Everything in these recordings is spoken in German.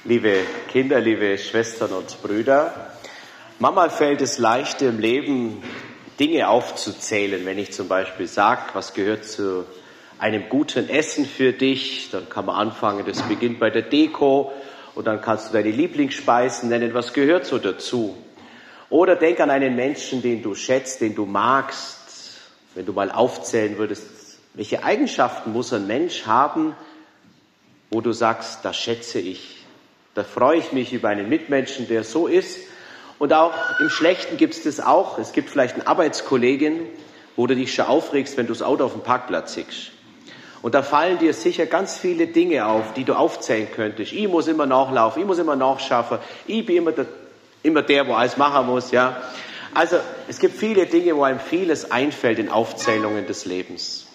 Liebe Kinder, liebe Schwestern und Brüder, manchmal fällt es leicht im Leben, Dinge aufzuzählen. Wenn ich zum Beispiel sage, was gehört zu einem guten Essen für dich, dann kann man anfangen, das beginnt bei der Deko und dann kannst du deine Lieblingsspeisen nennen, was gehört so dazu. Oder denk an einen Menschen, den du schätzt, den du magst. Wenn du mal aufzählen würdest, welche Eigenschaften muss ein Mensch haben, wo du sagst, das schätze ich. Da freue ich mich über einen Mitmenschen, der so ist. Und auch im Schlechten gibt es das auch. Es gibt vielleicht eine Arbeitskollegin, wo du dich schon aufregst, wenn du das Auto auf dem Parkplatz siehst. Und da fallen dir sicher ganz viele Dinge auf, die du aufzählen könntest. Ich muss immer nachlaufen, ich muss immer nachschaffen, ich bin immer der, wo alles machen muss. Ja. Also es gibt viele Dinge, wo einem vieles einfällt in Aufzählungen des Lebens.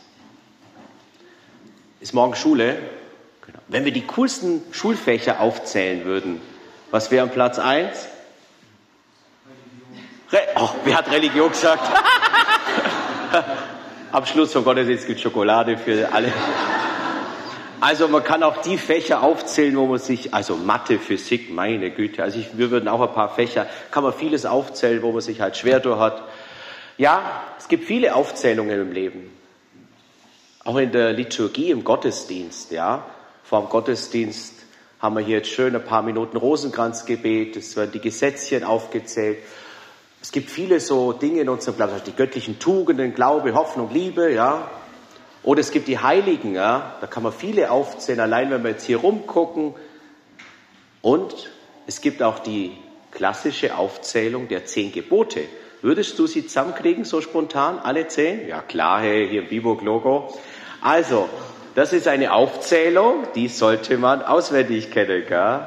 Ist morgen Schule? Genau. Wenn wir die coolsten Schulfächer aufzählen würden, was wäre am Platz 1? Wer hat Religion gesagt? Am Schluss vom Gottesdienst gibt es Schokolade für alle. Also man kann auch die Fächer aufzählen, wo man sich, also Mathe, Physik, meine Güte, also wir würden auch ein paar Fächer, kann man vieles aufzählen, wo man sich halt schwer durch hat. Ja, es gibt viele Aufzählungen im Leben. Auch in der Liturgie, im Gottesdienst, ja. Vor dem Gottesdienst haben wir hier jetzt schön ein paar Minuten Rosenkranzgebet, es werden die Gesetzchen aufgezählt. Es gibt viele so Dinge in unserem Glauben, die göttlichen Tugenden, Glaube, Hoffnung, Liebe, ja. Oder es gibt die Heiligen, ja. Da kann man viele aufzählen, allein wenn wir jetzt hier rumgucken. Und es gibt auch die klassische Aufzählung der 10 Gebote. Würdest du sie zusammenkriegen, so spontan, alle 10? Ja klar, hey, hier im Biburg-Logo. Also, das ist eine Aufzählung, die sollte man auswendig kennen, gell?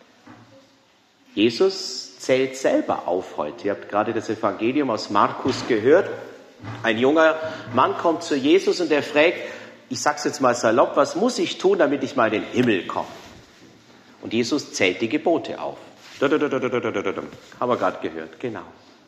Jesus zählt selber auf heute. Ihr habt gerade das Evangelium aus Markus gehört. Ein junger Mann kommt zu Jesus und er fragt, ich sag's jetzt mal salopp, was muss ich tun, damit ich mal in den Himmel komme? Und Jesus zählt die Gebote auf. Haben wir gerade gehört, genau.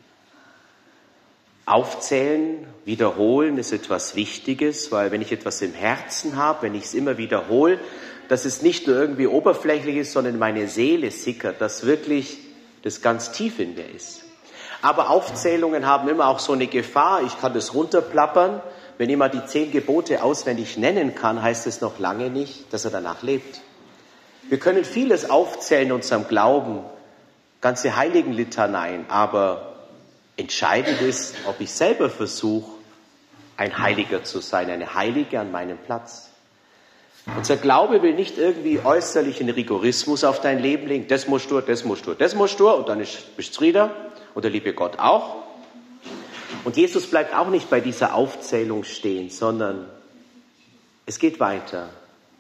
Aufzählen, wiederholen ist etwas Wichtiges, weil wenn ich etwas im Herzen habe, wenn ich es immer wiederhole, dass es nicht nur irgendwie oberflächlich ist, sondern in meine Seele sickert, dass wirklich das ganz tief in mir ist. Aber Aufzählungen haben immer auch so eine Gefahr, ich kann das runterplappern, wenn jemand die 10 Gebote auswendig nennen kann, heißt es noch lange nicht, dass er danach lebt. Wir können vieles aufzählen in unserem Glauben, ganze Heiligenlitaneien, aber entscheidend ist, ob ich selber versuche, ein Heiliger zu sein, eine Heilige an meinem Platz. Unser Glaube will nicht irgendwie äußerlichen Rigorismus auf dein Leben legen. Das musst du, das musst du, das musst du und dann bist du zufrieden. Und der liebe Gott auch. Und Jesus bleibt auch nicht bei dieser Aufzählung stehen, sondern es geht weiter.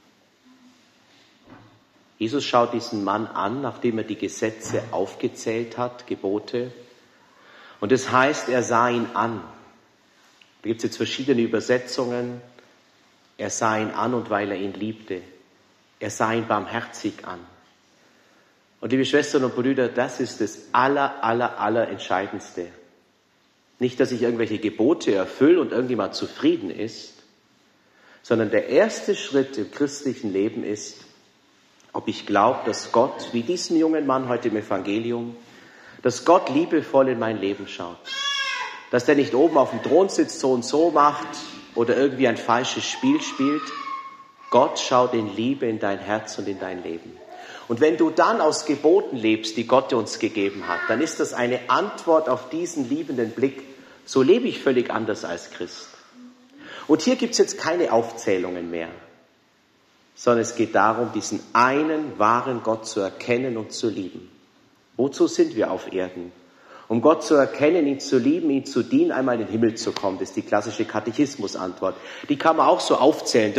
Jesus schaut diesen Mann an, nachdem er die Gesetze aufgezählt hat, Gebote. Und es heißt, er sah ihn an. Da gibt es jetzt verschiedene Übersetzungen. Er sah ihn an und weil er ihn liebte. Er sah ihn barmherzig an. Und liebe Schwestern und Brüder, das ist das aller Entscheidendste. Nicht, dass ich irgendwelche Gebote erfülle und irgendjemand zufrieden ist, sondern der erste Schritt im christlichen Leben ist, ob ich glaube, dass Gott, wie diesen jungen Mann heute im Evangelium, dass Gott liebevoll in mein Leben schaut. Dass der nicht oben auf dem Thron sitzt, so und so macht oder irgendwie ein falsches Spiel spielt. Gott schaut in Liebe in dein Herz und in dein Leben. Und wenn du dann aus Geboten lebst, die Gott uns gegeben hat, dann ist das eine Antwort auf diesen liebenden Blick. So lebe ich völlig anders als Christ. Und hier gibt es jetzt keine Aufzählungen mehr, sondern es geht darum, diesen einen wahren Gott zu erkennen und zu lieben. Wozu sind wir auf Erden? Um Gott zu erkennen, ihn zu lieben, ihn zu dienen, einmal in den Himmel zu kommen. Das ist die klassische Katechismusantwort. Die kann man auch so aufzählen.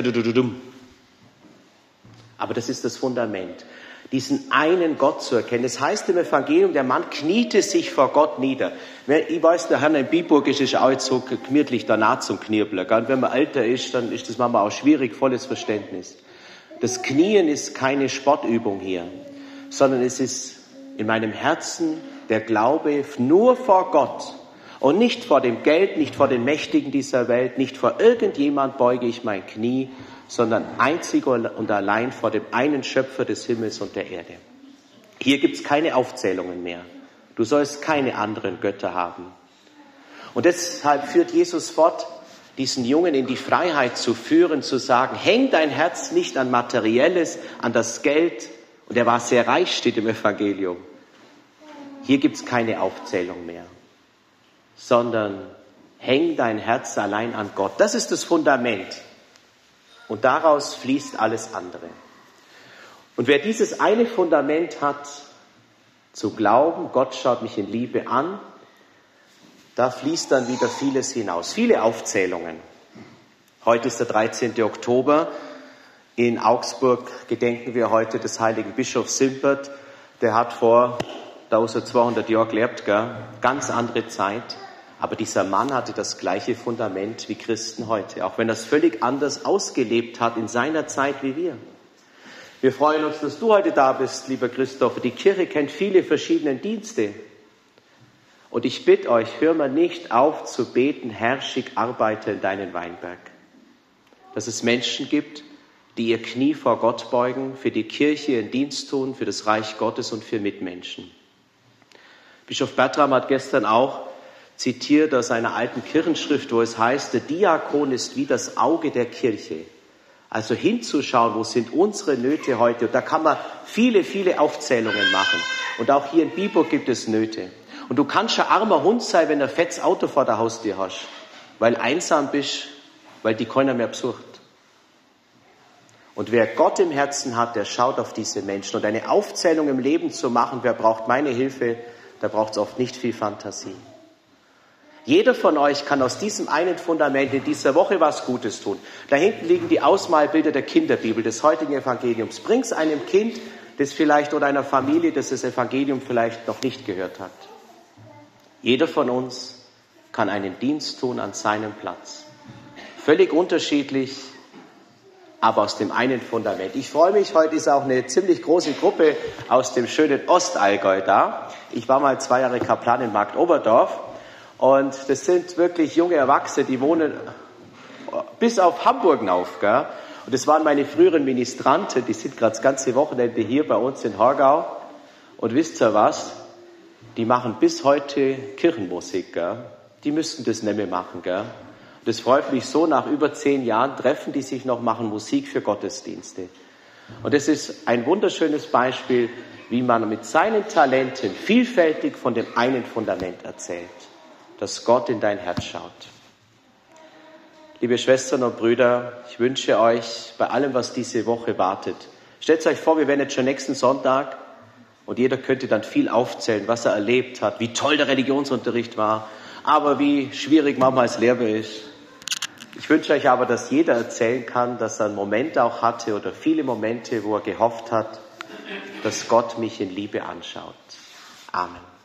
Aber das ist das Fundament. Diesen einen Gott zu erkennen. Das heißt im Evangelium, der Mann kniete sich vor Gott nieder. Ich weiß, der Herr in Biburg ist auch jetzt so gemütlich danach zum Knirbler. Und wenn man älter ist, dann ist das manchmal auch schwierig, volles Verständnis. Das Knien ist keine Sportübung hier, sondern es ist in meinem Herzen der Glaube nur vor Gott und nicht vor dem Geld, nicht vor den Mächtigen dieser Welt, nicht vor irgendjemand beuge ich mein Knie, sondern einzig und allein vor dem einen Schöpfer des Himmels und der Erde. Hier gibt es keine Aufzählungen mehr. Du sollst keine anderen Götter haben. Und deshalb führt Jesus fort, diesen Jungen in die Freiheit zu führen, zu sagen, häng dein Herz nicht an Materielles, an das Geld. Und er war sehr reich, steht im Evangelium. Hier gibt es keine Aufzählung mehr, sondern häng dein Herz allein an Gott. Das ist das Fundament. Und daraus fließt alles andere. Und wer dieses eine Fundament hat, zu glauben, Gott schaut mich in Liebe an, da fließt dann wieder vieles hinaus. Viele Aufzählungen. Heute ist der 13. Oktober. In Augsburg gedenken wir heute des heiligen Bischofs Simpert. Der hat vor 1200 Jahren gelebt, gell? Ganz andere Zeit. Aber dieser Mann hatte das gleiche Fundament wie Christen heute, auch wenn er es völlig anders ausgelebt hat in seiner Zeit wie wir. Wir freuen uns, dass du heute da bist, lieber Christoph. Die Kirche kennt viele verschiedene Dienste. Und ich bitte euch, hör mal nicht auf zu beten, Herr, schick Arbeiter in deinen Weinberg. Dass es Menschen gibt, die ihr Knie vor Gott beugen, für die Kirche ihren Dienst tun, für das Reich Gottes und für Mitmenschen. Bischof Bertram hat gestern auch zitiert aus einer alten Kirchenschrift, wo es heißt, der Diakon ist wie das Auge der Kirche. Also hinzuschauen, wo sind unsere Nöte heute. Und da kann man viele, viele Aufzählungen machen. Und auch hier in Biburg gibt es Nöte. Und du kannst schon armer Hund sein, wenn du ein fettes Auto vor der Haustür hast, weil einsam bist, weil die keiner mehr besucht. Und wer Gott im Herzen hat, der schaut auf diese Menschen. Und eine Aufzählung im Leben zu machen, wer braucht meine Hilfe, da braucht es oft nicht viel Fantasie. Jeder von euch kann aus diesem einen Fundament in dieser Woche was Gutes tun. Da hinten liegen die Ausmalbilder der Kinderbibel, des heutigen Evangeliums. Bring's einem Kind, das vielleicht oder einer Familie, das das Evangelium vielleicht noch nicht gehört hat. Jeder von uns kann einen Dienst tun an seinem Platz. Völlig unterschiedlich, aber aus dem einen Fundament. Ich freue mich, heute ist auch eine ziemlich große Gruppe aus dem schönen Ostallgäu da. Ich war mal 2 Jahre Kaplan in Marktoberdorf. Und das sind wirklich junge Erwachsene, die wohnen bis auf Hamburg auf. Gell? Und das waren meine früheren Ministranten, die sind gerade das ganze Wochenende hier bei uns in Horgau. Und wisst ihr was? Die machen bis heute Kirchenmusik. Gell? Die müssten das nicht mehr machen. Gell? Und das freut mich so, nach über 10 Jahren treffen die sich noch, machen Musik für Gottesdienste. Und das ist ein wunderschönes Beispiel, wie man mit seinen Talenten vielfältig von dem einen Fundament erzählt, dass Gott in dein Herz schaut. Liebe Schwestern und Brüder, ich wünsche euch bei allem, was diese Woche wartet, stellt euch vor, wir werden jetzt schon nächsten Sonntag und jeder könnte dann viel aufzählen, was er erlebt hat, wie toll der Religionsunterricht war, aber wie schwierig manchmal als Lehrer ist. Ich wünsche euch aber, dass jeder erzählen kann, dass er einen Moment auch hatte oder viele Momente, wo er gehofft hat, dass Gott mich in Liebe anschaut. Amen.